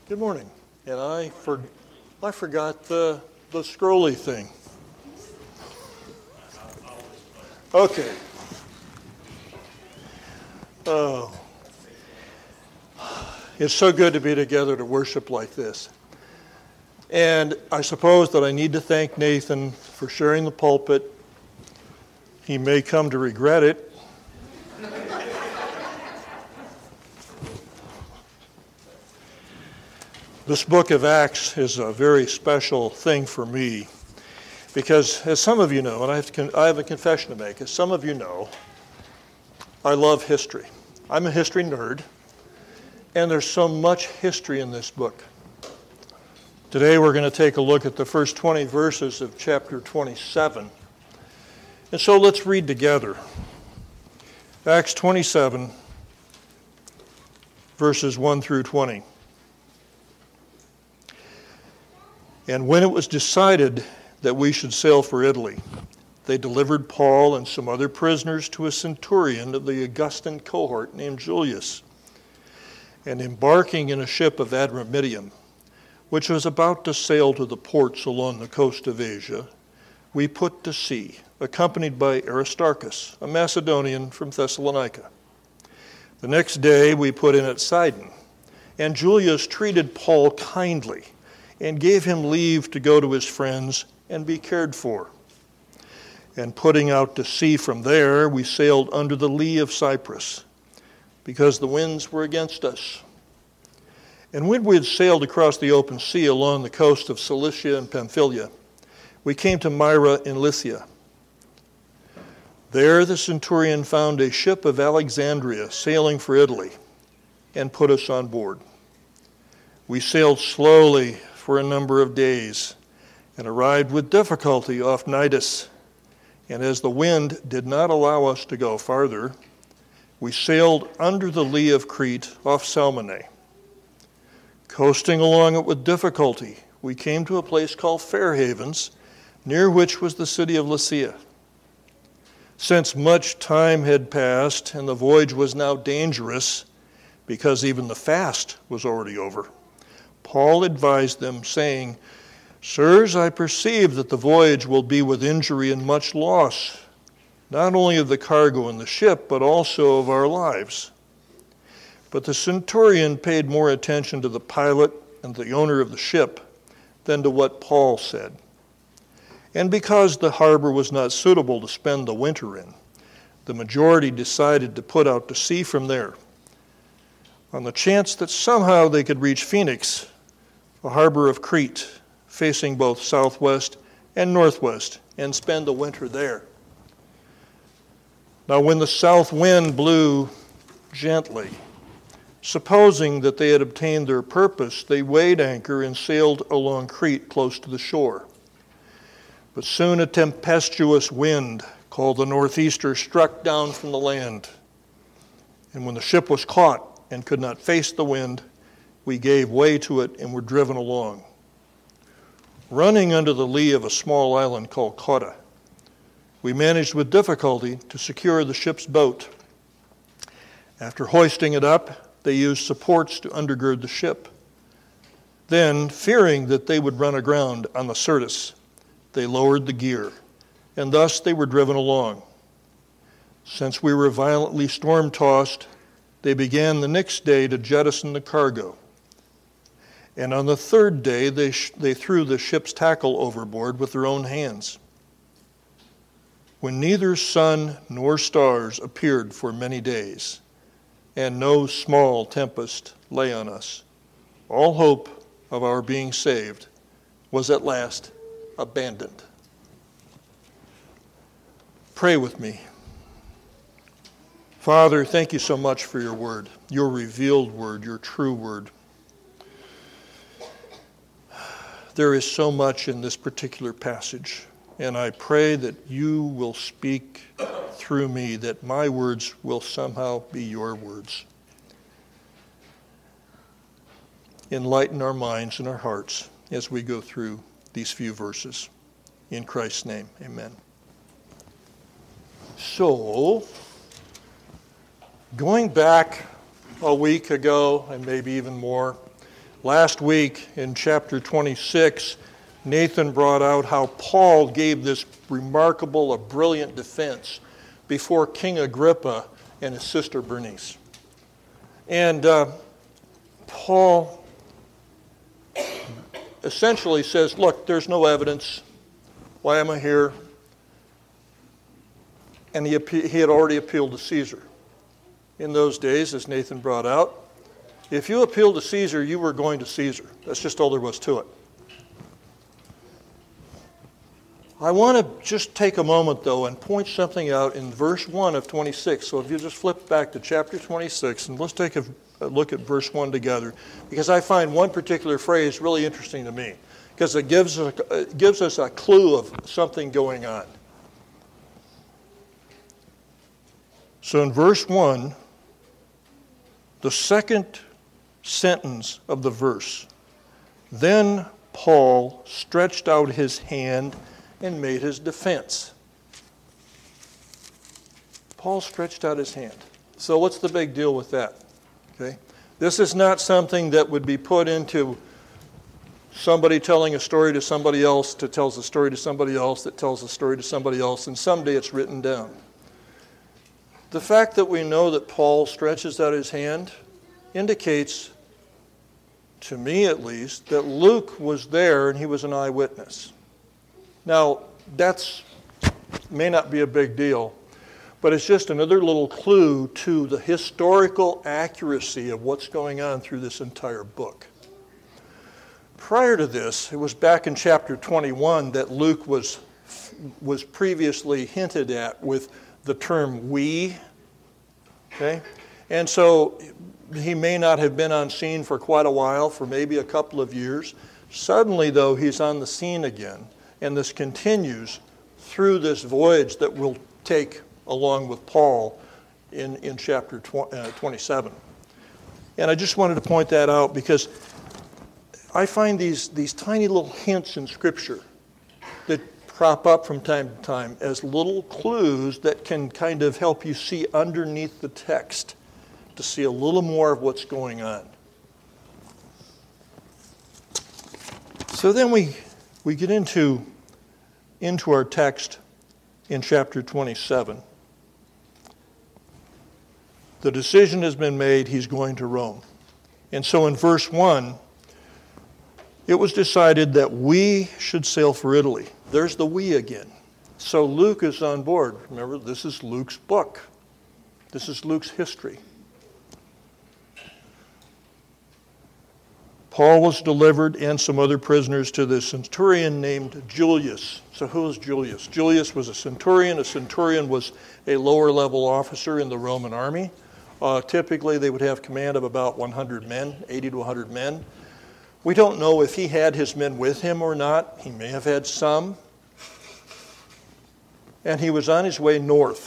Good morning. And I forgot the scrolly thing. Okay. Oh. It's so good to be together to worship like this. And I suppose that I need to thank Nathan for sharing the pulpit. He may come to regret it. This book of Acts is a very special thing for me because, as some of you know, and I have a confession to make, as some of you know, I love history. I'm a history nerd, and there's so much history in this book. Today we're going to take a look at the first 20 verses of chapter 27. And so let's read together. Acts 27, verses 1 through 20. And when it was decided that we should sail for Italy, they delivered Paul and some other prisoners to a centurion of the Augustan cohort named Julius. And embarking in a ship of Adramyttium, which was about to sail to the ports along the coast of Asia, we put to sea, accompanied by Aristarchus, a Macedonian from Thessalonica. The next day we put in at Sidon, and Julius treated Paul kindly and gave him leave to go to his friends and be cared for. And putting out to sea from there, we sailed under the lee of Cyprus, because the winds were against us. And when we had sailed across the open sea along the coast of Cilicia and Pamphylia, we came to Myra in Lycia. There the centurion found a ship of Alexandria sailing for Italy and put us on board. We sailed slowly for a number of days and arrived with difficulty off Cnidus. And as the wind did not allow us to go farther, we sailed under the lee of Crete off Salmone. Coasting along it with difficulty, we came to a place called Fair Havens, near which was the city of Lasea. Since much time had passed and the voyage was now dangerous, because even the fast was already over, Paul advised them, saying, "Sirs, I perceive that the voyage will be with injury and much loss, not only of the cargo and the ship, but also of our lives." But the centurion paid more attention to the pilot and the owner of the ship than to what Paul said. And because the harbor was not suitable to spend the winter in, the majority decided to put out to sea from there, on the chance that somehow they could reach Phoenix, a harbor of Crete, facing both southwest and northwest, and spend the winter there. Now when the south wind blew gently, supposing that they had obtained their purpose, they weighed anchor and sailed along Crete close to the shore. But soon a tempestuous wind, called the northeaster, struck down from the land. And when the ship was caught and could not face the wind, we gave way to it and were driven along. Running under the lee of a small island called Cauda, we managed with difficulty to secure the ship's boat. After hoisting it up, they used supports to undergird the ship. Then, fearing that they would run aground on the Syrtis, they lowered the gear, and thus they were driven along. Since we were violently storm-tossed, they began the next day to jettison the cargo. And on the third day, they threw the ship's tackle overboard with their own hands. When neither sun nor stars appeared for many days, and no small tempest lay on us, all hope of our being saved was at last abandoned. Pray with me. Father, thank you so much for your word, your revealed word, your true word. There is so much in this particular passage, and I pray that you will speak through me, that my words will somehow be your words. Enlighten our minds and our hearts as we go through these few verses. In Christ's name, amen. So, going back a week ago, and maybe even more, Last week in chapter 26, Nathan brought out how Paul gave this remarkable, a brilliant defense before King Agrippa and his sister Bernice. And Paul essentially says, look, there's no evidence. Why am I here? And he had already appealed to Caesar. In those days, as Nathan brought out, if you appealed to Caesar, you were going to Caesar. That's just all there was to it. I want to just take a moment, though, and point something out in verse 1 of 26. So if you just flip back to chapter 26, and let's take a look at verse 1 together, because I find one particular phrase really interesting to me, because it gives us a clue of something going on. So in verse 1, the second sentence of the verse, then Paul stretched out his hand and made his defense. Paul stretched out his hand. So what's the big deal with that? Okay, this is not something that would be put into somebody telling a story to somebody else that tells a story to somebody else that tells a story to somebody else, and someday it's written down. The fact that we know that Paul stretches out his hand indicates, to me at least, that Luke was there and he was an eyewitness. Now, that may not be a big deal, but it's just another little clue to the historical accuracy of what's going on through this entire book. Prior to this, it was back in chapter 21 that Luke was previously hinted at with the term we. Okay? And so he may not have been on scene for quite a while, for maybe a couple of years. Suddenly, though, he's on the scene again, and this continues through this voyage that we'll take along with Paul in chapter 27. And I just wanted to point that out because I find these tiny little hints in Scripture that crop up from time to time as little clues that can kind of help you see underneath the text to see a little more of what's going on. So then we get into our text in chapter 27. The decision has been made, he's going to Rome. And so in verse 1, it was decided that we should sail for Italy. There's the we again. So Luke is on board. Remember, this is Luke's book. This is Luke's history. Paul was delivered and some other prisoners to the centurion named Julius. So who is Julius? Julius was a centurion. A centurion was a lower level officer in the Roman army. Typically they would have command of about 100 men, 80 to 100 men. We don't know if he had his men with him or not. He may have had some. And he was on his way north.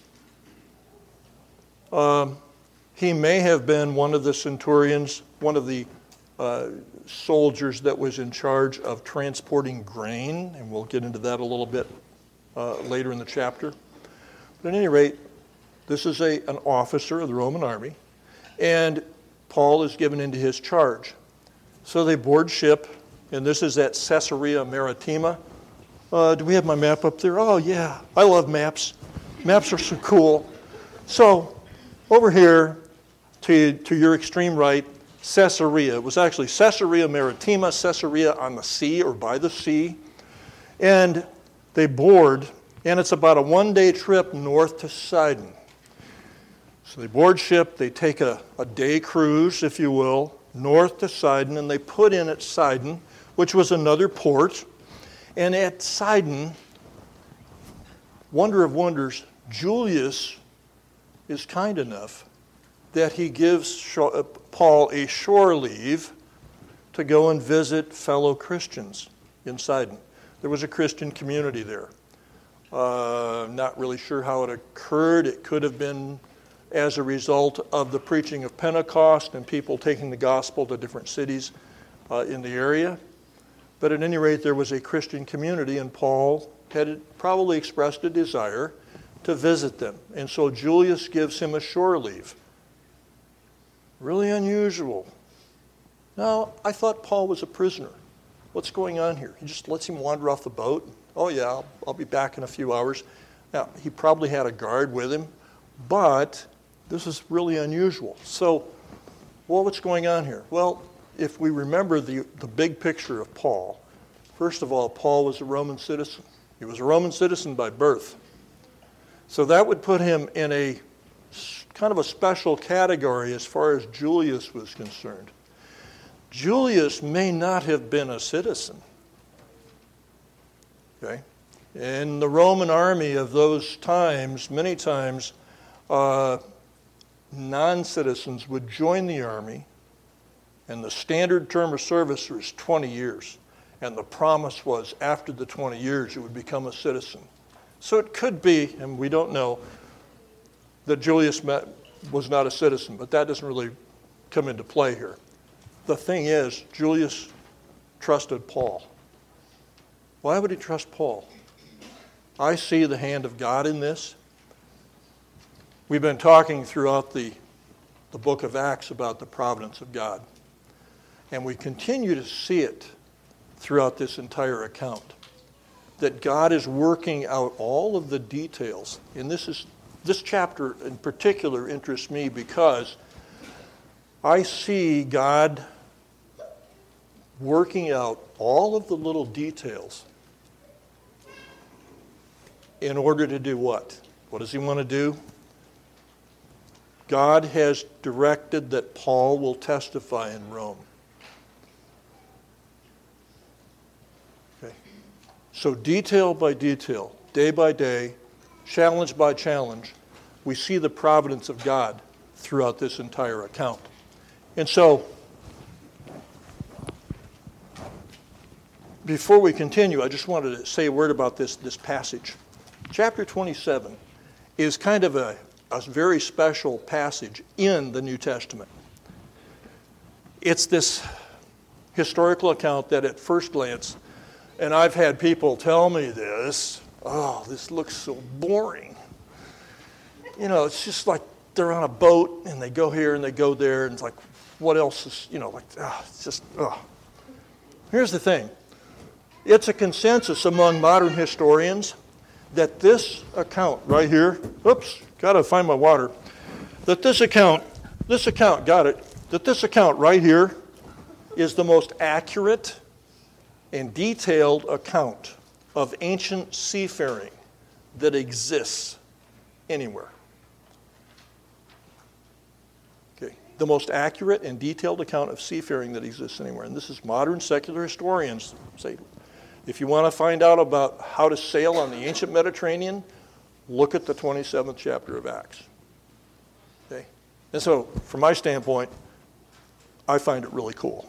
He may have been one of the centurions, one of the soldiers that was in charge of transporting grain, and we'll get into that a little bit later in the chapter. But at any rate, this is an officer of the Roman army, and Paul is given into his charge. So they board ship, and this is at Caesarea Maritima. Do we have my map up there? Oh, yeah. I love maps. Maps are so cool. So over here, to your extreme right, Caesarea. It was actually Caesarea Maritima, Caesarea on the sea or by the sea. And they board, and it's about a one-day trip north to Sidon. So they board ship, they take a day cruise, if you will, north to Sidon, and they put in at Sidon, which was another port. And at Sidon, wonder of wonders, Julius is kind enough that he gives Paul a shore leave to go and visit fellow Christians in Sidon. There was a Christian community there. Not really sure how it occurred. It could have been as a result of the preaching of Pentecost and people taking the gospel to different cities in the area. But at any rate, there was a Christian community, and Paul had probably expressed a desire to visit them. And so Julius gives him a shore leave. Really unusual. No, I thought Paul was a prisoner. What's going on here? He just lets him wander off the boat. Oh yeah, I'll be back in a few hours. Now, he probably had a guard with him, but this is really unusual. So, what's going on here? Well, if we remember the big picture of Paul, first of all, Paul was a Roman citizen. He was a Roman citizen by birth. So that would put him in a kind of a special category as far as Julius was concerned. Julius may not have been a citizen. Okay? In the Roman army of those times, many times, non-citizens would join the army, and the standard term of service was 20 years. And the promise was after the 20 years you would become a citizen. So it could be, and we don't know, that Julius was not a citizen, but that doesn't really come into play here. The thing is, Julius trusted Paul. Why would he trust Paul? I see the hand of God in this. We've been talking throughout the book of Acts about the providence of God. And we continue to see it throughout this entire account. That God is working out all of the details. And this chapter in particular interests me because I see God working out all of the little details in order to do what? What does he want to do? God has directed that Paul will testify in Rome. Okay. So detail by detail, day by day, challenge by challenge, we see the providence of God throughout this entire account. And so, before we continue, I just wanted to say a word about this passage. Chapter 27 is kind of a very special passage in the New Testament. It's this historical account that at first glance, and I've had people tell me this, oh, this looks so boring. You know, it's just like they're on a boat and they go here and they go there and it's like, what else is, it's just, Here's the thing. It's a consensus among modern historians that this account right here, gotta find my water, that this account right here is the most accurate and detailed account of ancient seafaring that exists anywhere. Okay, the most accurate and detailed account of seafaring that exists anywhere. And this is modern secular historians say, if you want to find out about how to sail on the ancient Mediterranean, look at the 27th chapter of Acts. Okay? And so, from my standpoint, I find it really cool.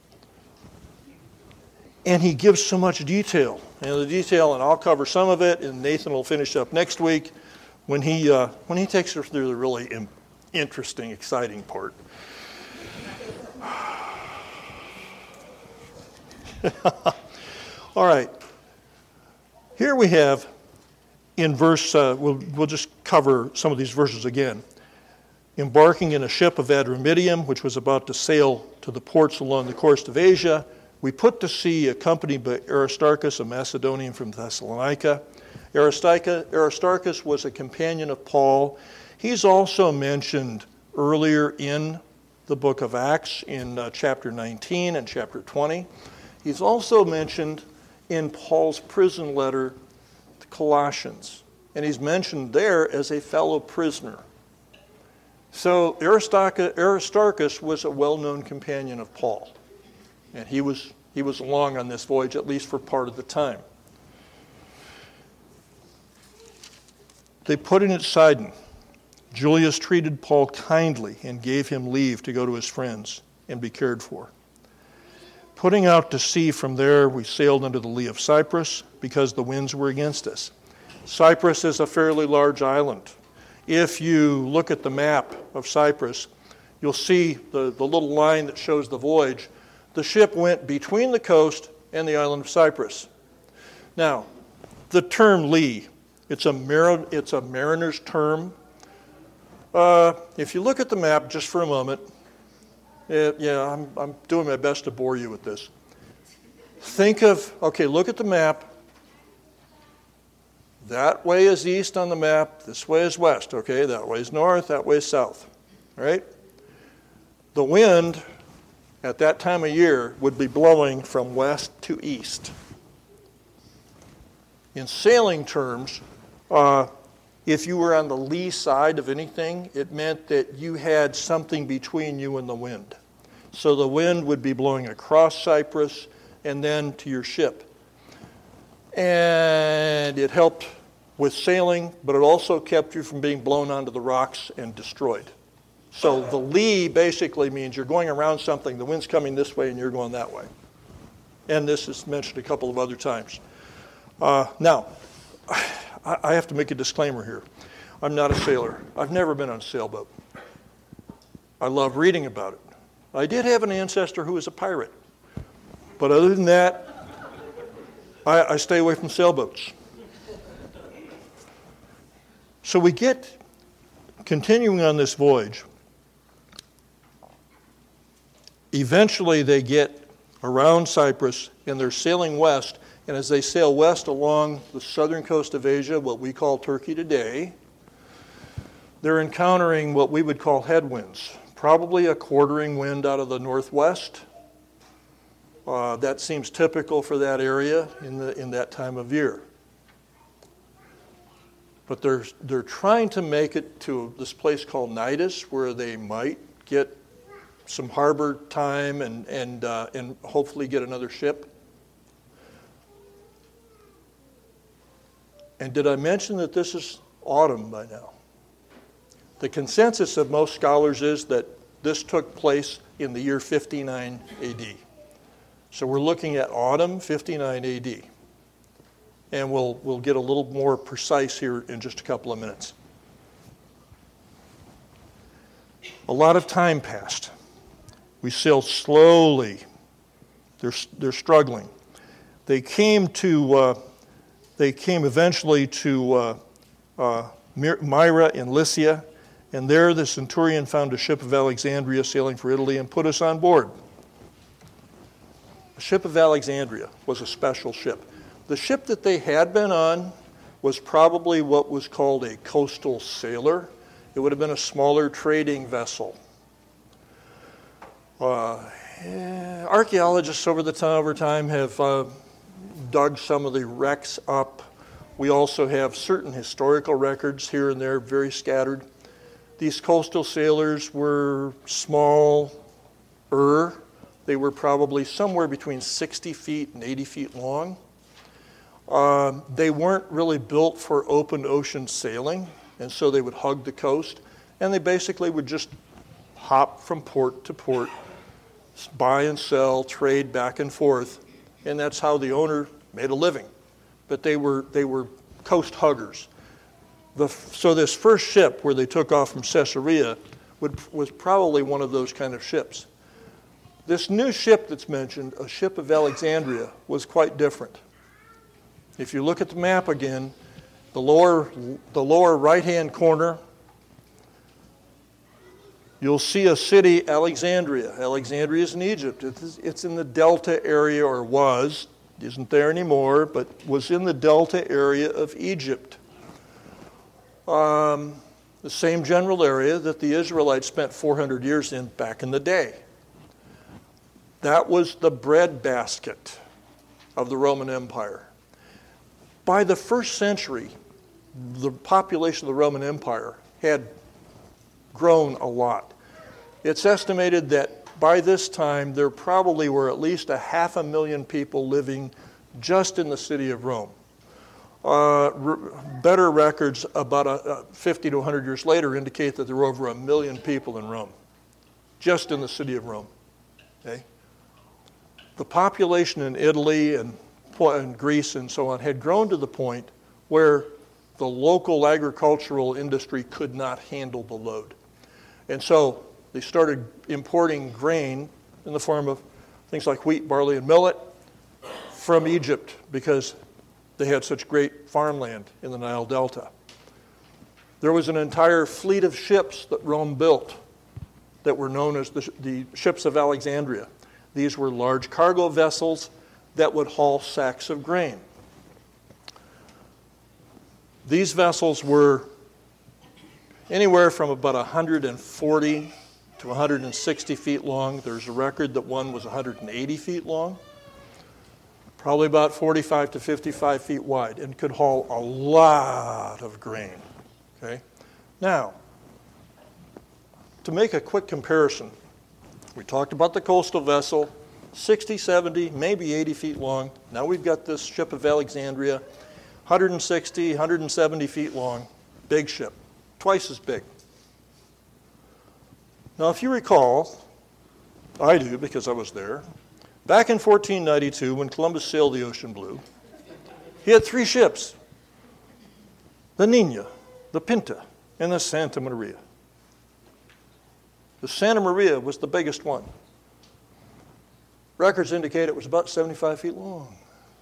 And he gives so much detail. And the detail, and I'll cover some of it, and Nathan will finish up next week when he takes us through the really interesting, exciting part. All right. Here we have in verse, we'll just cover some of these verses again. Embarking in a ship of Adramyttium, which was about to sail to the ports along the coast of Asia, we put to sea accompanied by Aristarchus, a Macedonian from Thessalonica. Aristarchus was a companion of Paul. He's also mentioned earlier in the book of Acts in chapter 19 and chapter 20. He's also mentioned in Paul's prison letter to Colossians. And he's mentioned there as a fellow prisoner. So Aristarchus was a well-known companion of Paul. And he was along on this voyage, at least for part of the time. They put in at Sidon. Julius treated Paul kindly and gave him leave to go to his friends and be cared for. Putting out to sea from there, we sailed under the lee of Cyprus because the winds were against us. Cyprus is a fairly large island. If you look at the map of Cyprus, you'll see the little line that shows the voyage. The ship went between the coast and the island of Cyprus. Now, the term lee, it's a mariner's term. If you look at the map just for a moment, I'm doing my best to bore you with this. Think of, okay, look at the map. That way is east on the map, this way is west, okay? That way is north, that way is south, right? The wind at that time of year would be blowing from west to east. In sailing terms, if you were on the lee side of anything, it meant that you had something between you and the wind. So the wind would be blowing across Cyprus and then to your ship. And it helped with sailing, but it also kept you from being blown onto the rocks and destroyed. So the lee basically means you're going around something, the wind's coming this way and you're going that way. And this is mentioned a couple of other times. Now, I have to make a disclaimer here. I'm not a sailor. I've never been on a sailboat. I love reading about it. I did have an ancestor who was a pirate. But other than that, I stay away from sailboats. So we get, continuing on this voyage, eventually they get around Cyprus and they're sailing west. And as they sail west along the southern coast of Asia, what we call Turkey today, they're encountering what we would call headwinds, probably a quartering wind out of the northwest. That seems typical for that area in that time of year. But they're trying to make it to this place called Cnidus, where they might get some harbor time and hopefully get another ship. And did I mention that this is autumn by now? The consensus of most scholars is that this took place in the year 59 AD. So we're looking at autumn 59 AD. And we'll get a little more precise here in just a couple of minutes. A lot of time passed. We sailed slowly. They're struggling. They came eventually to Myra in Lycia, and there the centurion found a ship of Alexandria sailing for Italy and put us on board. The ship of Alexandria was a special ship. The ship that they had been on was probably what was called a coastal sailor. It would have been a smaller trading vessel. Archaeologists over time have dug some of the wrecks up. We also have certain historical records here and there, very scattered. These coastal sailors were smaller. They were probably somewhere between 60 feet and 80 feet long. They weren't really built for open ocean sailing, and so they would hug the coast, and they basically would just hop from port to port, buy and sell, trade back and forth, and that's how the owner made a living. But they were coast huggers. So this first ship where they took off from Caesarea was probably one of those kind of ships. This new ship that's mentioned, a ship of Alexandria, was quite different. If you look at the map again, the lower right-hand corner, you'll see a city, Alexandria. Alexandria is in Egypt. It's in the Delta area, or was, isn't there anymore, but was in the Delta area of Egypt. The same general area that the Israelites spent 400 years in back in the day. That was the breadbasket of the Roman Empire. By the first century, the population of the Roman Empire had grown a lot. It's estimated that by this time, there probably were at least 500,000 people living just in the city of Rome. Better records about 50 to 100 years later indicate that there were over 1 million people in Rome, just in the city of Rome. Okay? The population in Italy and Greece and so on had grown to the point where the local agricultural industry could not handle the load. And so they started importing grain in the form of things like wheat, barley, and millet from Egypt because they had such great farmland in the Nile Delta. There was an entire fleet of ships that Rome built that were known as the ships of Alexandria. These were large cargo vessels that would haul sacks of grain. These vessels were anywhere from about 140 to 160 feet long. There's a record that one was 180 feet long, probably about 45 to 55 feet wide, and could haul a lot of grain. Okay? Now, to make a quick comparison, we talked about the coastal vessel, 60, 70, maybe 80 feet long. Now we've got this ship of Alexandria, 160, 170 feet long, big ship, twice as big. Now, if you recall, I do because I was there, back in 1492 when Columbus sailed the ocean blue, he had 3 ships, the Nina, the Pinta, and the Santa Maria. The Santa Maria was the biggest one. Records indicate it was about 75 feet long.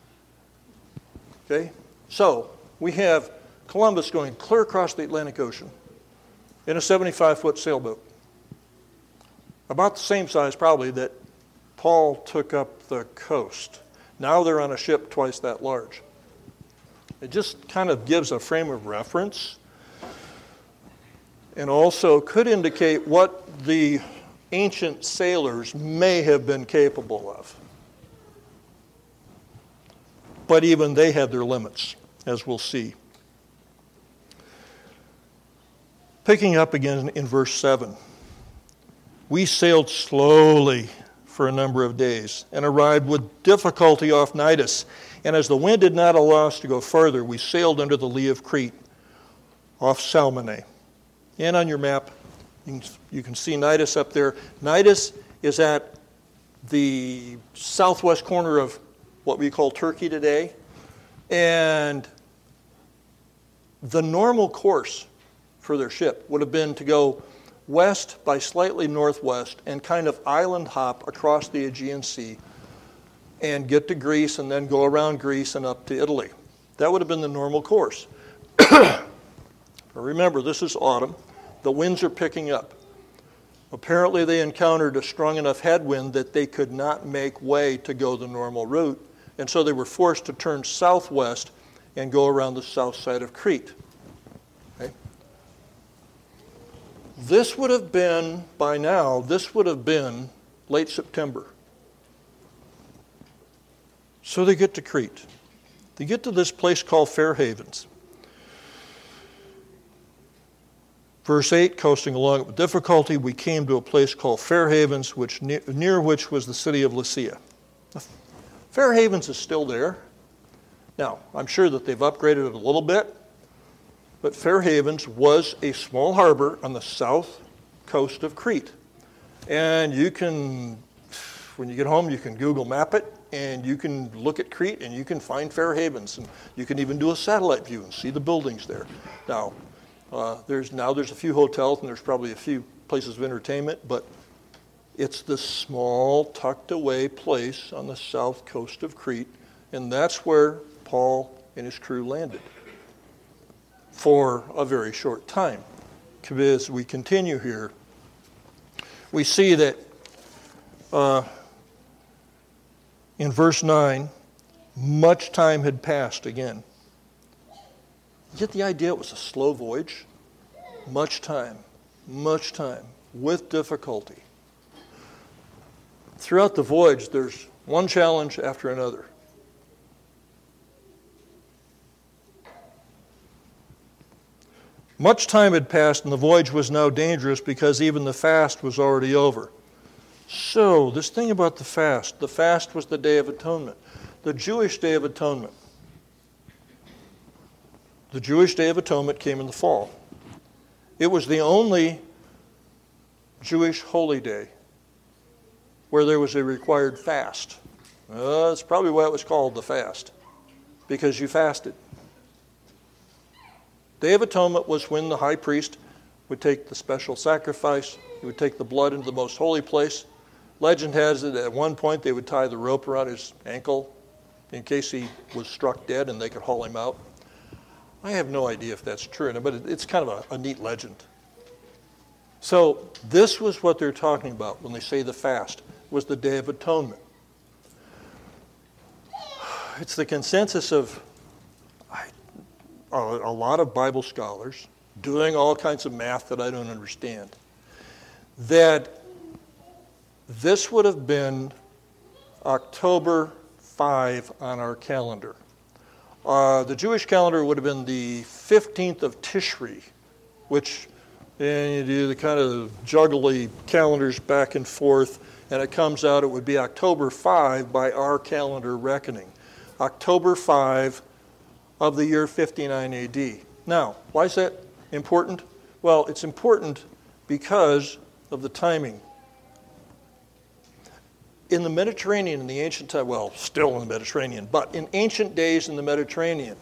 Okay? So, we have Columbus going clear across the Atlantic Ocean in a 75-foot sailboat. About the same size, probably, that Paul took up the coast. Now they're on a ship twice that large. It just kind of gives a frame of reference and also could indicate what the ancient sailors may have been capable of. But even they had their limits, as we'll see. Picking up again in verse 7. We sailed slowly for a number of days and arrived with difficulty off Cnidus. And as the wind did not allow us to go further, we sailed under the lee of Crete off Salmone. And on your map, you can see Cnidus up there. Cnidus is at the southwest corner of what we call Turkey today. And the normal course for their ship would have been to go west by slightly northwest and kind of island hop across the Aegean Sea and get to Greece and then go around Greece and up to Italy. That would have been the normal course. Remember, this is autumn. The winds are picking up. Apparently they encountered a strong enough headwind that they could not make way to go the normal route, and so they were forced to turn southwest and go around the south side of Crete. Okay? This would have been, by now, this would have been late September. So they get to Crete. They get to this place called Fair Havens. Verse 8, coasting along with difficulty, we came to a place called Fair Havens, near which was the city of Lasea. Fair Havens is still there. Now, I'm sure that they've upgraded it a little bit, but Fair Havens was a small harbor on the south coast of Crete. And you can, when you get home, you can Google map it, and you can look at Crete, and you can find Fair Havens. And you can even do a satellite view and see the buildings there. Now, there's a few hotels, and there's probably a few places of entertainment, but it's this small, tucked-away place on the south coast of Crete, and that's where Paul and his crew landed for a very short time. As we continue here, we see that in verse 9, much time had passed again. You get the idea it was a slow voyage? Much time, with difficulty. Throughout the voyage, there's one challenge after another. Much time had passed, and the voyage was now dangerous because even the fast was already over. So, this thing about the fast was the Day of Atonement, the Jewish Day of Atonement. The Jewish Day of Atonement came in the fall. It was the only Jewish holy day where there was a required fast. That's probably why it was called the fast, because you fasted. Day of Atonement was when the high priest would take the special sacrifice. He would take the blood into the most holy place. Legend has it at one point they would tie the rope around his ankle in case he was struck dead and they could haul him out. I have no idea if that's true, but it's kind of a neat legend. So this was what they're talking about when they say the fast, was the Day of Atonement. It's the consensus of a lot of Bible scholars doing all kinds of math that I don't understand, that this would have been October 5 on our calendar. The Jewish calendar would have been the 15th of Tishri, which and you do the kind of juggly calendars back and forth, and it comes out, it would be October 5 by our calendar reckoning. October 5 of the year 59 AD. Now, why is that important? Well, it's important because of the timing. In the Mediterranean, in the ancient time, well, still in the Mediterranean, but in ancient days in the Mediterranean,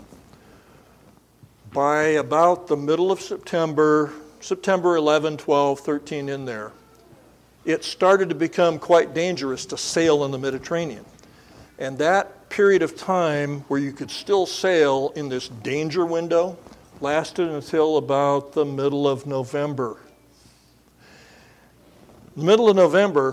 by about the middle of September 11, 12, 13 in there, it started to become quite dangerous to sail in the Mediterranean. And that period of time where you could still sail in this danger window lasted until about the middle of November. In the middle of November,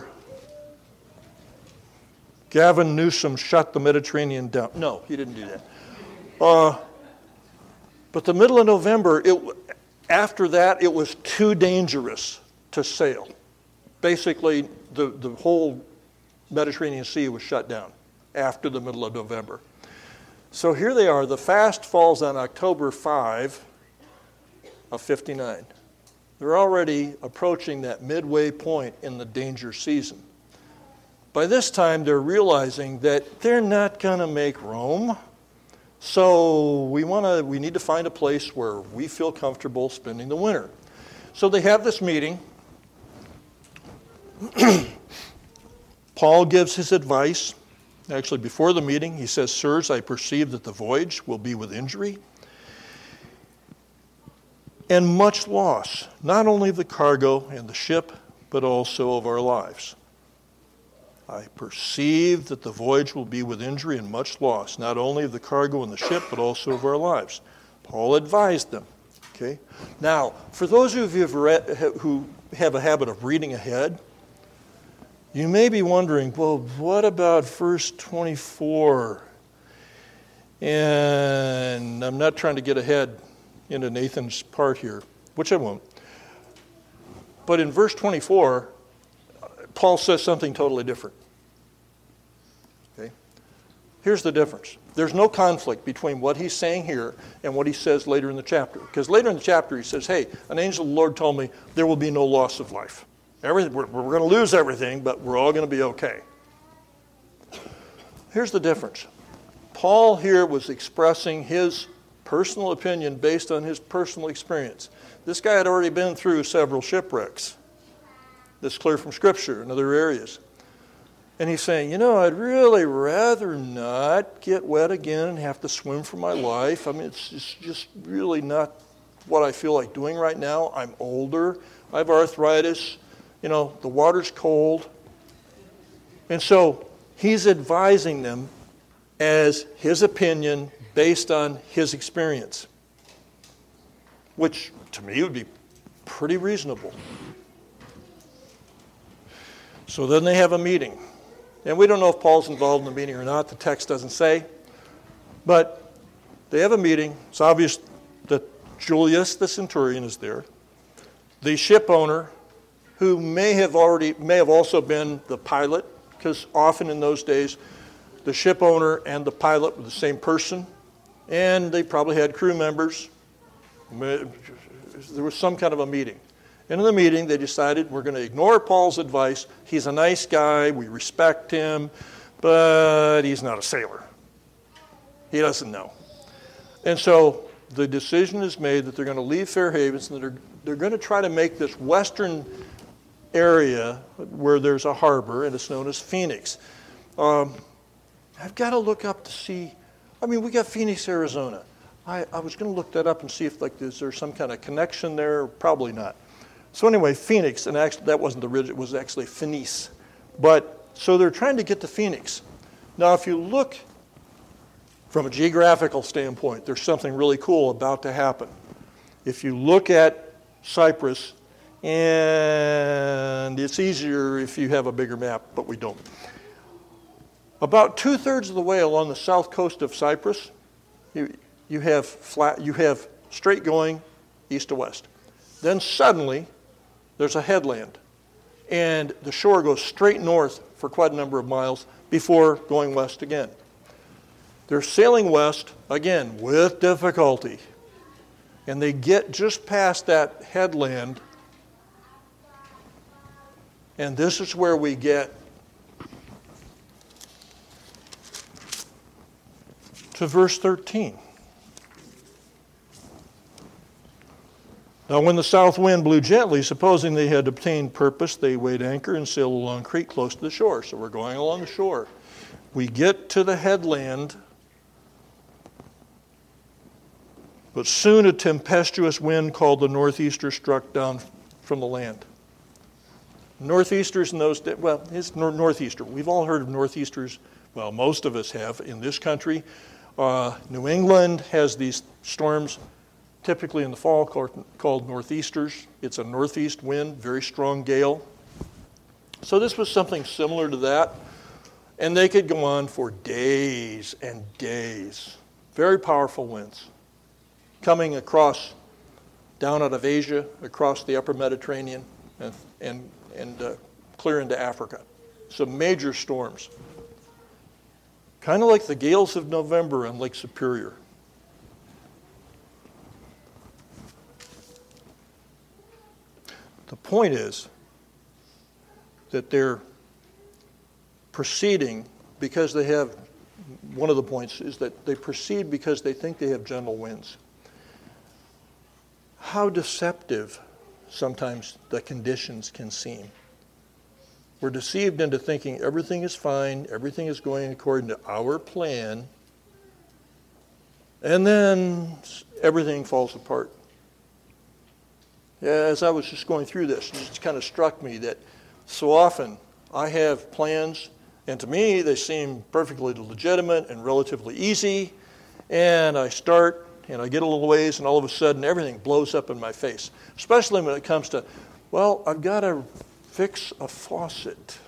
Gavin Newsom shut the Mediterranean down. No, he didn't do that. But the middle of November, after that, it was too dangerous to sail. Basically, the whole Mediterranean Sea was shut down after the middle of November. So here they are. The fast falls on October 5 of 59. They're already approaching that midway point in the danger season. By this time, they're realizing that they're not going to make Rome. So we need to find a place where we feel comfortable spending the winter. So they have this meeting. Paul gives his advice. Actually, before the meeting, he says, "Sirs, I perceive that the voyage will be with injury and much loss, not only of the cargo and the ship, but also of our lives. I perceive that the voyage will be with injury and much loss, not only of the cargo and the ship, but also of our lives." Paul advised them. Okay. Now, for those of you who have a habit of reading ahead, you may be wondering, well, what about verse 24? And I'm not trying to get ahead into Nathan's part here, which I won't. But in verse 24, Paul says something totally different. Okay? Here's the difference. There's no conflict between what he's saying here and what he says later in the chapter. Because later in the chapter he says, hey, an angel of the Lord told me there will be no loss of life. We're going to lose everything, but we're all going to be okay. Here's the difference. Paul here was expressing his personal opinion based on his personal experience. This guy had already been through several shipwrecks. That's clear from Scripture in other areas. And he's saying, I'd really rather not get wet again and have to swim for my life. I mean, it's just really not what I feel like doing right now. I'm older. I have arthritis. The water's cold. And so he's advising them as his opinion based on his experience, which to me would be pretty reasonable. So then they have a meeting. And we don't know if Paul's involved in the meeting or not. The text doesn't say. But they have a meeting. It's obvious that Julius, the centurion, is there. The ship owner, who may have also been the pilot, because often in those days, the ship owner and the pilot were the same person. And they probably had crew members. There was some kind of a meeting. And in the meeting, they decided we're going to ignore Paul's advice. He's a nice guy. We respect him. But he's not a sailor. He doesn't know. And so the decision is made that they're going to leave Fair Havens and they're going to try to make this western area where there's a harbor, and it's known as Phoenix. I've got to look up to see. We got Phoenix, Arizona. I was going to look that up and see if is there some kind of connection there? Probably not. So anyway, Phoenix, and actually that wasn't the original, it was actually Phoenice. But so they're trying to get to Phoenix. Now, if you look from a geographical standpoint, there's something really cool about to happen. If you look at Cyprus, And it's easier if you have a bigger map, but we don't. About 2/3 of the way along the south coast of Cyprus, you have straight going east to west. Then suddenly, there's a headland, and the shore goes straight north for quite a number of miles before going west again. They're sailing west, again, with difficulty, and they get just past that headland, and this is where we get to verse 13. Now when the south wind blew gently, supposing they had obtained purpose, they weighed anchor and sailed along creek close to the shore. So we're going along the shore. We get to the headland, but soon a tempestuous wind called the northeaster struck down from the land. Northeasters in those days, well, it's northeaster. We've all heard of northeasters. Well, most of us have in this country. New England has these storms typically in the fall called northeasters. It's a northeast wind, very strong gale. So this was something similar to that. And they could go on for days and days. Very powerful winds. Coming across, down out of Asia, across the upper Mediterranean, and clear into Africa. Some major storms. Kind of like the gales of November on Lake Superior. The point is that they're proceeding because they have, one of the points is that they proceed because they think they have gentle winds. How deceptive sometimes the conditions can seem. We're deceived into thinking everything is fine, everything is going according to our plan, and then everything falls apart. As I was just going through this, it just kind of struck me that so often I have plans, and to me they seem perfectly legitimate and relatively easy, and I start and I get a little ways, and all of a sudden everything blows up in my face, especially when it comes to, well, I've got to fix a faucet.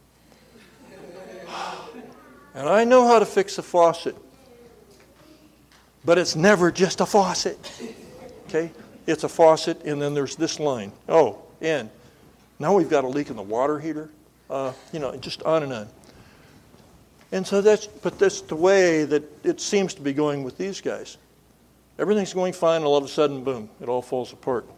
And I know how to fix a faucet, but it's never just a faucet, okay? It's a faucet, and then there's this line. Oh, and now we've got a leak in the water heater. Just on and on. And so that's the way that it seems to be going with these guys. Everything's going fine, and all of a sudden, boom, it all falls apart.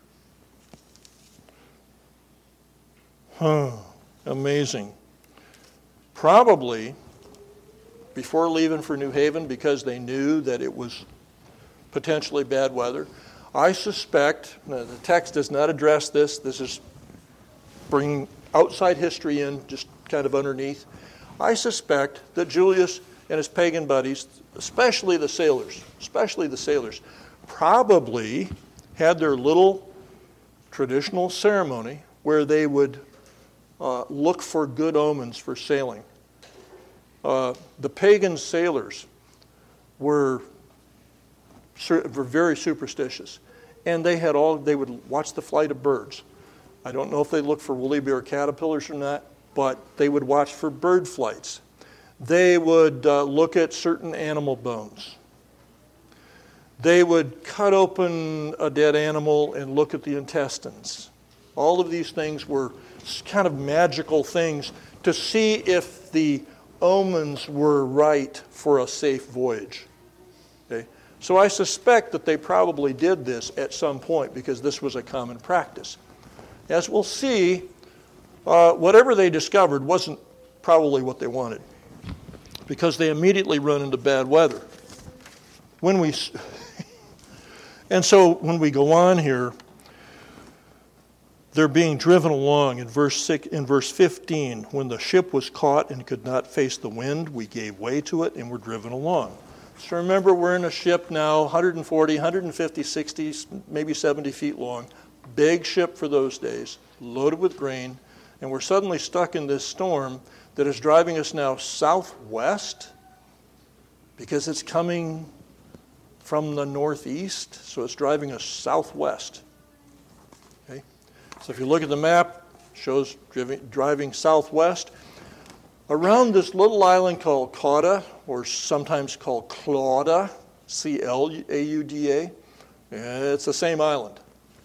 Amazing. Probably before leaving for New Haven, because they knew that it was potentially bad weather, I suspect, the text does not address this, this is bringing outside history in, just kind of underneath. I suspect that Julius and his pagan buddies, especially the sailors, probably had their little traditional ceremony where they would look for good omens for sailing. The pagan sailors were very superstitious, and they would watch the flight of birds. I don't know if they looked for woolly bear caterpillars or not, but they would watch for bird flights. They would look at certain animal bones. They would cut open a dead animal and look at the intestines. All of these things were kind of magical things to see if the omens were right for a safe voyage. Okay? So I suspect that they probably did this at some point because this was a common practice. As we'll see, whatever they discovered wasn't probably what they wanted because they immediately run into bad weather. And so when we go on here, they're being driven along in verse 15. When the ship was caught and could not face the wind, we gave way to it and were driven along. So remember, we're in a ship now, 140, 150, 60, maybe 70 feet long. Big ship for those days, loaded with grain. And we're suddenly stuck in this storm that is driving us now southwest because it's coming from the northeast, so it's driving us southwest. Okay? So if you look at the map, it shows driving southwest. Around this little island called Cauda, or sometimes called Clauda, C-L-A-U-D-A, it's the same island.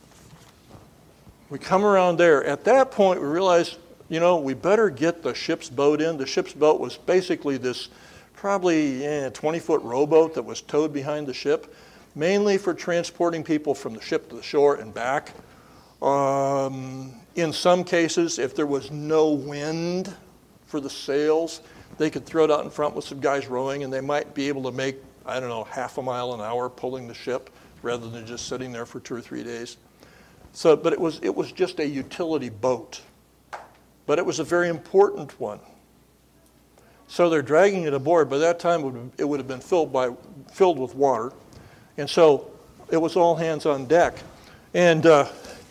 We come around there. At that point, we realized, we better get the ship's boat in. The ship's boat was basically this probably 20-foot rowboat that was towed behind the ship, mainly for transporting people from the ship to the shore and back. In some cases, if there was no wind for the sails, they could throw it out in front with some guys rowing, and they might be able to make, half a mile an hour pulling the ship rather than just sitting there for 2 or 3 days. So, but it was just a utility boat. But it was a very important one. So they're dragging it aboard. By that time, it would have been filled with water. And so it was all hands on deck. And the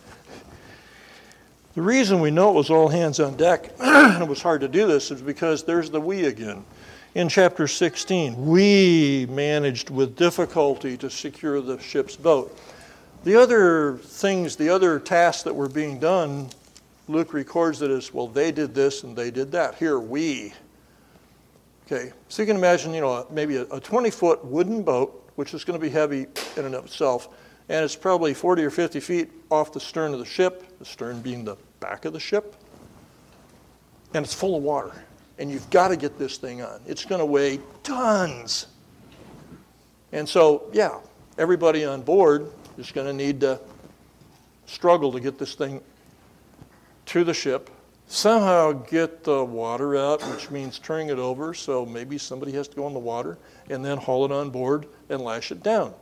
reason we know it was all hands on deck, and it was hard to do this, is because there's the we again. In chapter 16, we managed with difficulty to secure the ship's boat. The other tasks that were being done, Luke records it as, well, they did this and they did that. Here, we. Okay, so you can imagine, maybe a 20-foot wooden boat, which is going to be heavy in and of itself, and it's probably 40 or 50 feet off the stern of the ship, the stern being the back of the ship, and it's full of water. And you've got to get this thing on. It's going to weigh tons. And so, everybody on board is going to need to struggle to get this thing to the ship, somehow get the water out, which means turning it over, so maybe somebody has to go in the water, and then haul it on board and lash it down.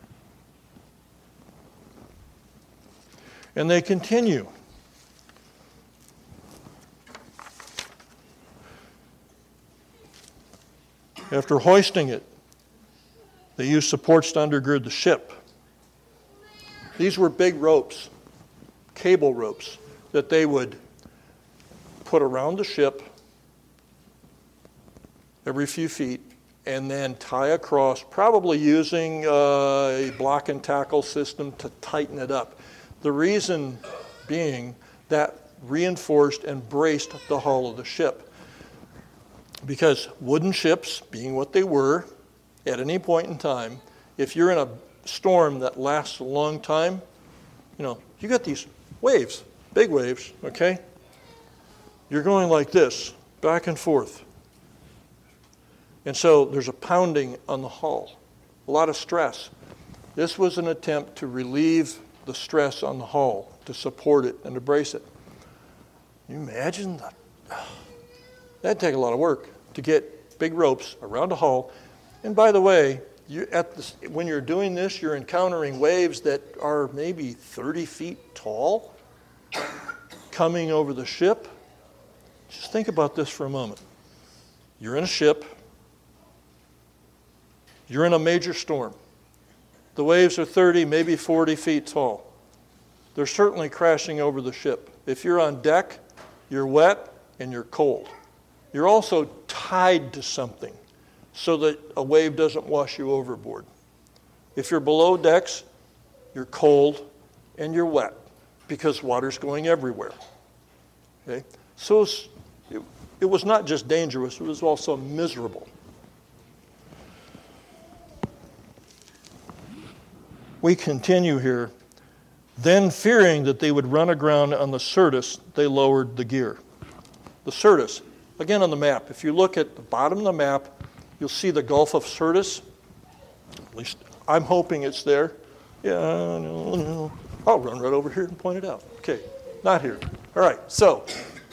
And they continue. After hoisting it, they used supports to undergird the ship. These were big ropes, cable ropes, that they would put around the ship every few feet and then tie across, probably using a block and tackle system to tighten it up. The reason being that reinforced and braced the hull of the ship. Because wooden ships, being what they were, at any point in time, if you're in a storm that lasts a long time, you got these waves, big waves, okay? You're going like this, back and forth. And so there's a pounding on the hull, a lot of stress. This was an attempt to relieve the stress on the hull, to support it and to brace it. Can you imagine that? That'd take a lot of work to get big ropes around a hull. And by the way, when you're doing this, you're encountering waves that are maybe 30 feet tall coming over the ship. Just think about this for a moment. You're in a ship. You're in a major storm. The waves are 30, maybe 40 feet tall. They're certainly crashing over the ship. If you're on deck, you're wet and you're cold. You're also tied to something so that a wave doesn't wash you overboard. If you're below decks, you're cold and you're wet because water's going everywhere. Okay? So it was not just dangerous, it was also miserable. We continue here. Then, fearing that they would run aground on the Syrtis, they lowered the gear. The Syrtis, again on the map, if you look at the bottom of the map, you'll see the Gulf of Syrtis. At least I'm hoping it's there. Yeah, no. I'll run right over here and point it out. Okay, not here. All right, so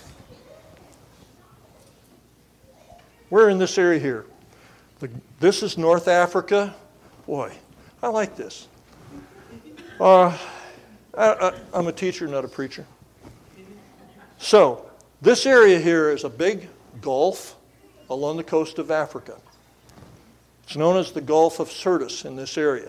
we're in this area here. This is North Africa. Boy, I like this. I'm a teacher, not a preacher. So, this area here is a big gulf along the coast of Africa. It's known as the Gulf of Syrtis in this area.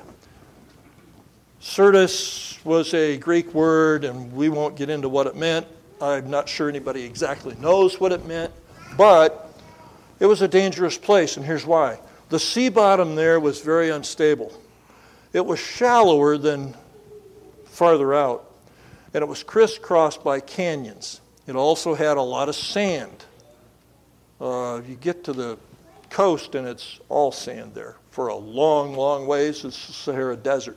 Syrtis was a Greek word, and we won't get into what it meant. I'm not sure anybody exactly knows what it meant, but it was a dangerous place, and here's why. The sea bottom there was very unstable. It was shallower than farther out. And it was crisscrossed by canyons. It also had a lot of sand. You get to the coast and it's all sand there. For a long, long ways, it's the Sahara Desert.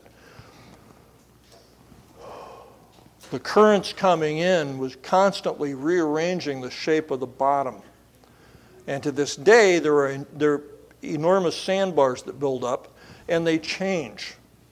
The currents coming in was constantly rearranging the shape of the bottom. And to this day, there are enormous sandbars that build up, and they change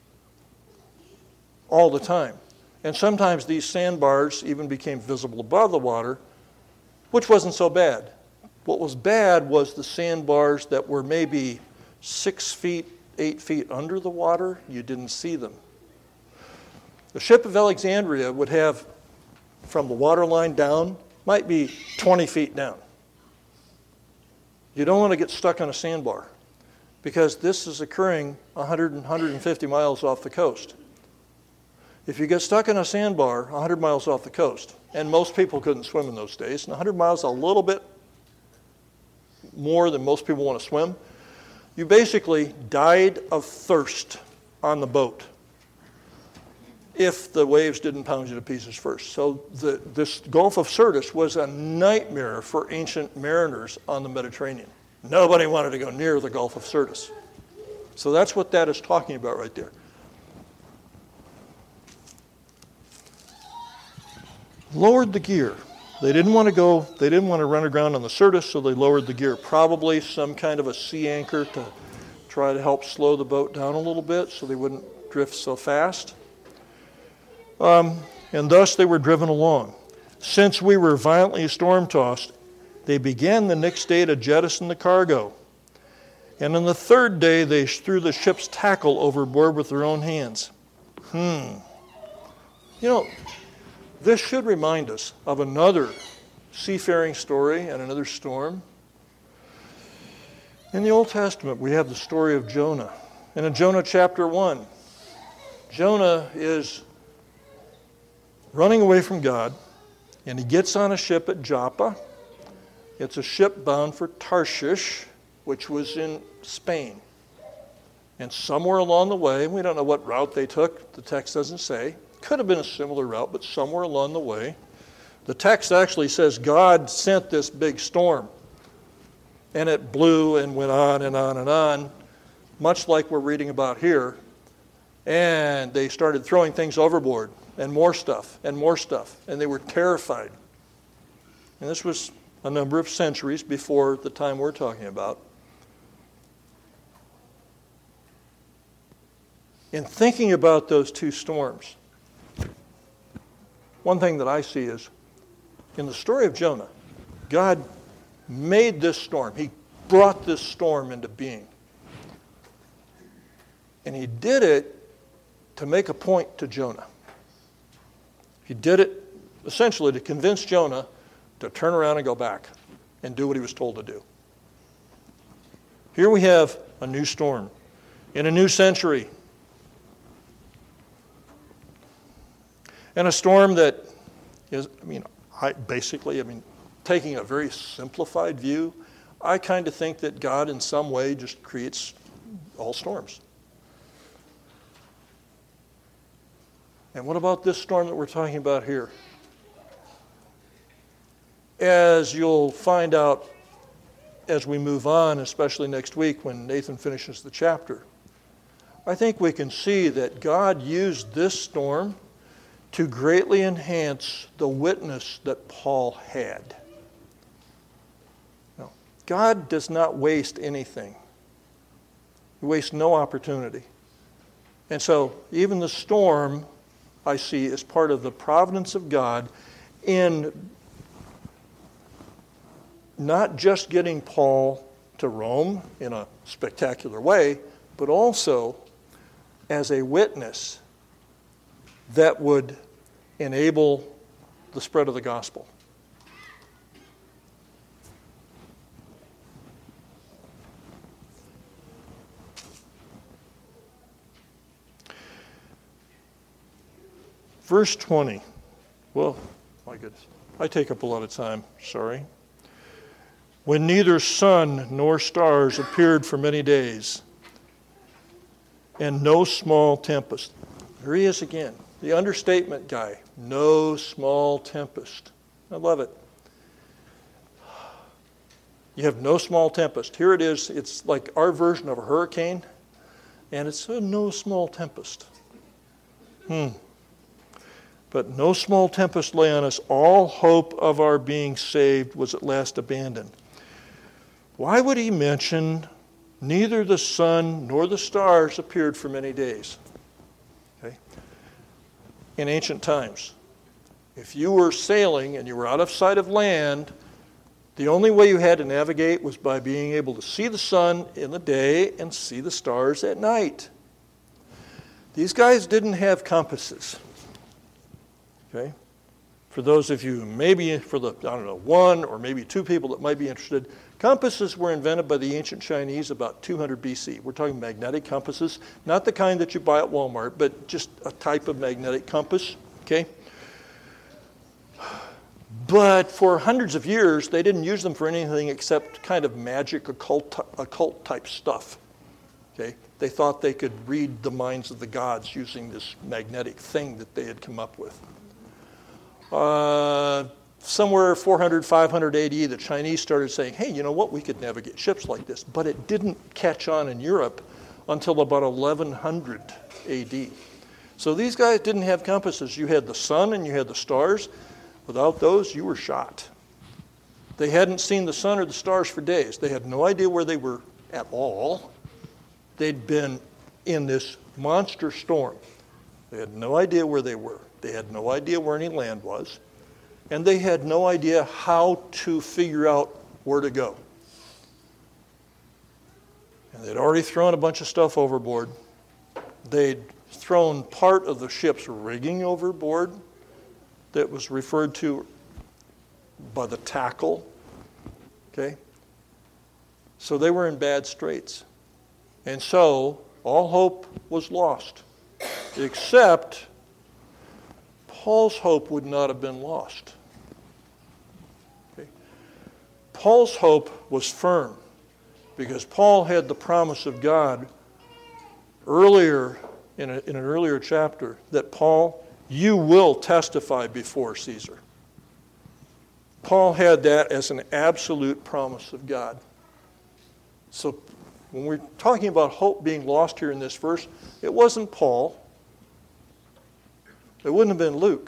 all the time. And sometimes these sandbars even became visible above the water, which wasn't so bad. What was bad was the sandbars that were maybe 6 feet, 8 feet under the water. You didn't see them. The ship of Alexandria would have, from the waterline down, might be 20 feet down. You don't want to get stuck on a sandbar because this is occurring 100 and 150 miles off the coast. If you get stuck in a sandbar 100 miles off the coast, and most people couldn't swim in those days, and 100 miles is a little bit more than most people want to swim, you basically died of thirst on the boat if the waves didn't pound you to pieces first. So this Gulf of Sirtis was a nightmare for ancient mariners on the Mediterranean. Nobody wanted to go near the Gulf of Sirtis. So that's what that is talking about right there. Lowered the gear. They didn't want to run aground on the Sirtis, so they lowered the gear. Probably some kind of a sea anchor to try to help slow the boat down a little bit so they wouldn't drift so fast. And thus they were driven along. Since we were violently storm-tossed, they began the next day to jettison the cargo. And on the third day they threw the ship's tackle overboard with their own hands. You know, this should remind us of another seafaring story and another storm. In the Old Testament, we have the story of Jonah. And in Jonah chapter 1, Jonah is running away from God, and he gets on a ship at Joppa. It's a ship bound for Tarshish, which was in Spain. And somewhere along the way, we don't know what route they took, the text doesn't say. Could have been a similar route, but somewhere along the way, the text actually says God sent this big storm. And it blew and went on and on and on, much like we're reading about here. And they started throwing things overboard, and more stuff, and more stuff. And they were terrified. And this was a number of centuries before the time we're talking about. In thinking about those two storms, one thing that I see is, in the story of Jonah, God made this storm. He brought this storm into being. And he did it to make a point to Jonah. He did it essentially to convince Jonah to turn around and go back and do what he was told to do. Here we have a new storm in a new century. And a storm that is, taking a very simplified view, I kind of think that God in some way just creates all storms. And what about this storm that we're talking about here? As you'll find out as we move on, especially next week when Nathan finishes the chapter, I think we can see that God used this storm to greatly enhance the witness that Paul had. Now, God does not waste anything. He wastes no opportunity. And so even the storm, I see, is part of the providence of God in not just getting Paul to Rome in a spectacular way, but also as a witness that would enable the spread of the gospel. Verse 20. Well, my goodness. I take up a lot of time. Sorry. When neither sun nor stars appeared for many days, and no small tempest. There he is again. The understatement guy, no small tempest. I love it. You have no small tempest. Here it is. It's like our version of a hurricane, and it's a no small tempest. But no small tempest lay on us. All hope of our being saved was at last abandoned. Why would he mention neither the sun nor the stars appeared for many days? Okay. In ancient times, if you were sailing and you were out of sight of land, the only way you had to navigate was by being able to see the sun in the day and see the stars at night. These guys didn't have compasses. Okay? For those of you, maybe for the, one or maybe two people that might be interested, compasses were invented by the ancient Chinese about 200 BC. We're talking magnetic compasses, not the kind that you buy at Walmart, but just a type of magnetic compass. Okay? But for hundreds of years, they didn't use them for anything except kind of magic, occult type stuff. Okay? They thought they could read the minds of the gods using this magnetic thing that they had come up with. Somewhere 400, 500 AD, the Chinese started saying, hey, you know what, we could navigate ships like this. But it didn't catch on in Europe until about 1100 AD. So these guys didn't have compasses. You had the sun and you had the stars. Without those, you were shot. They hadn't seen the sun or the stars for days. They had no idea where they were at all. They'd been in this monster storm. They had no idea where they were. They had no idea where any land was. And they had no idea how to figure out where to go. And they'd already thrown a bunch of stuff overboard. They'd thrown part of the ship's rigging overboard that was referred to by the tackle. Okay? So they were in bad straits. And so all hope was lost, except Paul's hope would not have been lost. Okay? Paul's hope was firm because Paul had the promise of God earlier in an earlier chapter that Paul, you will testify before Caesar. Paul had that as an absolute promise of God. So when we're talking about hope being lost here in this verse, it wasn't Paul. It wouldn't have been Luke.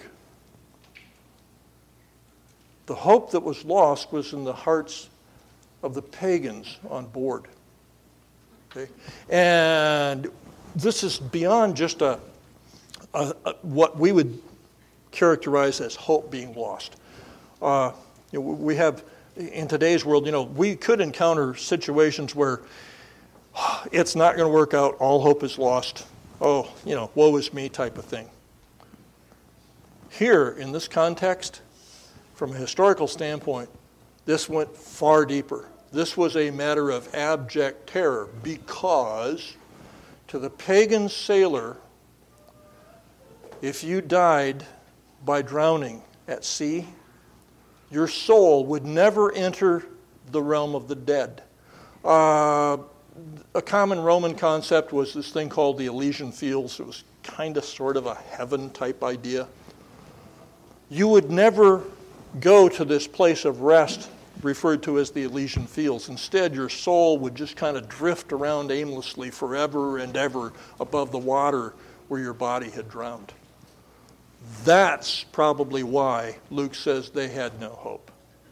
The hope that was lost was in the hearts of the pagans on board. Okay? And this is beyond just what we would characterize as hope being lost. We have, in today's world, we could encounter situations where it's not going to work out, all hope is lost, woe is me type of thing. Here, in this context, from a historical standpoint, this went far deeper. This was a matter of abject terror because to the pagan sailor, if you died by drowning at sea, your soul would never enter the realm of the dead. A common Roman concept was this thing called the Elysian Fields. It was kind of sort of a heaven type idea. You would never go to this place of rest referred to as the Elysian Fields. Instead, your soul would just kind of drift around aimlessly forever and ever above the water where your body had drowned. That's probably why Luke says they had no hope.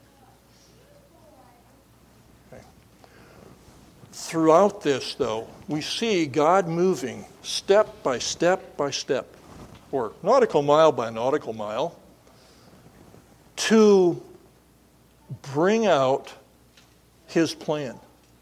Okay. Throughout this, though, we see God moving step by step by step, or nautical mile by nautical mile, to bring out his plan.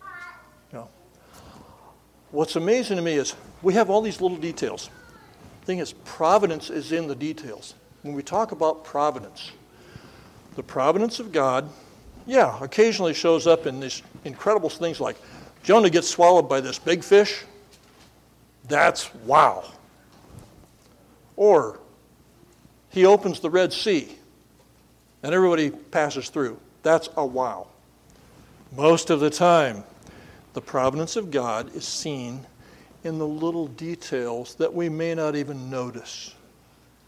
What's amazing to me is we have all these little details. The thing is, providence is in the details. When we talk about providence, the providence of God, occasionally shows up in these incredible things like Jonah gets swallowed by this big fish. That's wow. Or he opens the Red Sea and everybody passes through. That's a wow. Most of the time, the providence of God is seen in the little details that we may not even notice.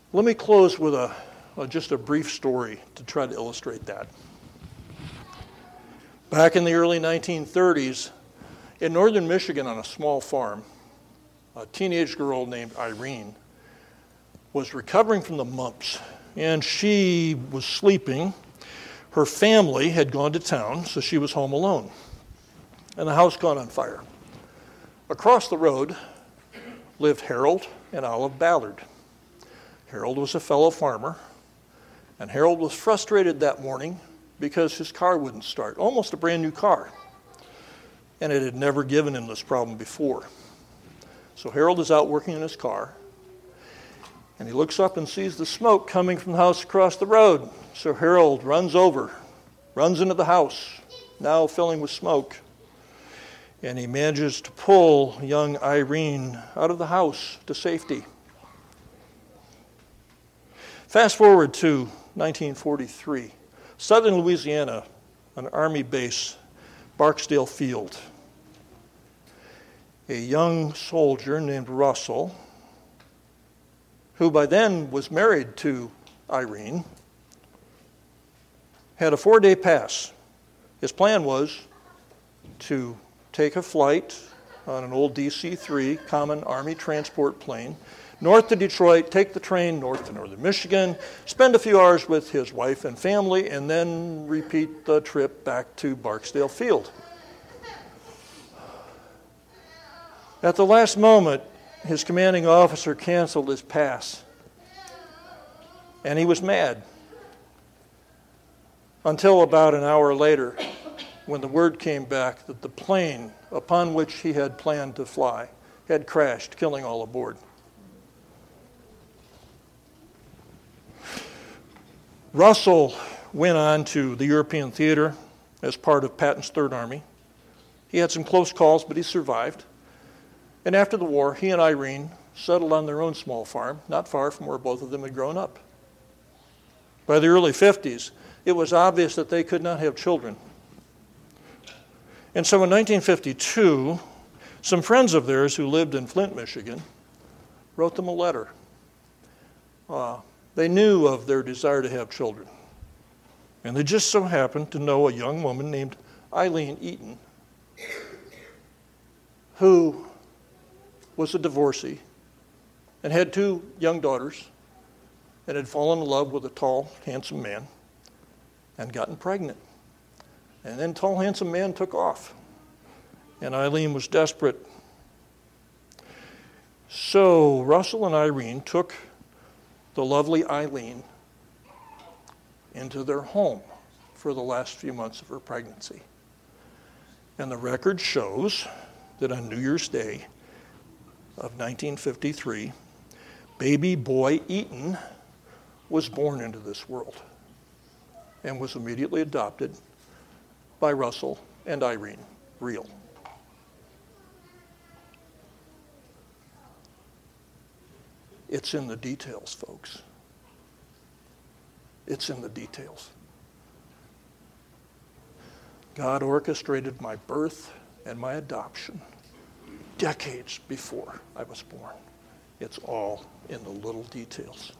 Let me close with just a brief story to try to illustrate that. Back in the early 1930s, in northern Michigan on a small farm, a teenage girl named Irene was recovering from the mumps, and she was sleeping. Her family had gone to town, so she was home alone, and the house caught on fire. Across the road lived Harold and Olive Ballard. Harold was a fellow farmer, and Harold was frustrated that morning because his car wouldn't start, almost a brand new car, and it had never given him this problem before. So Harold is out working in his car, and he looks up and sees the smoke coming from the house across the road. So Harold runs into the house, now filling with smoke, and he manages to pull young Irene out of the house to safety. Fast forward to 1943, southern Louisiana, an Army base, Barksdale Field. A young soldier named Russell, who by then was married to Irene, had a 4-day pass. His plan was to take a flight on an old DC-3 Common Army transport plane north to Detroit, take the train north to northern Michigan, spend a few hours with his wife and family, and then repeat the trip back to Barksdale Field. At the last moment, his commanding officer canceled his pass, and he was mad until about an hour later when the word came back that the plane upon which he had planned to fly had crashed, killing all aboard. Russell went on to the European theater as part of Patton's Third Army. He had some close calls, but he survived. And after the war, he and Irene settled on their own small farm, not far from where both of them had grown up. By the early 50s, it was obvious that they could not have children. And so in 1952, some friends of theirs who lived in Flint, Michigan, wrote them a letter. They knew of their desire to have children. And they just so happened to know a young woman named Eileen Eaton, who was a divorcee and had 2 young daughters and had fallen in love with a tall, handsome man and gotten pregnant. And then tall, handsome man took off, and Eileen was desperate. So Russell and Irene took the lovely Eileen into their home for the last few months of her pregnancy. And the record shows that on New Year's Day of 1953, baby boy Eaton was born into this world and was immediately adopted by Russell and Irene Real. It's in the details, folks. It's in the details. God orchestrated my birth and my adoption decades before I was born. It's all in the little details.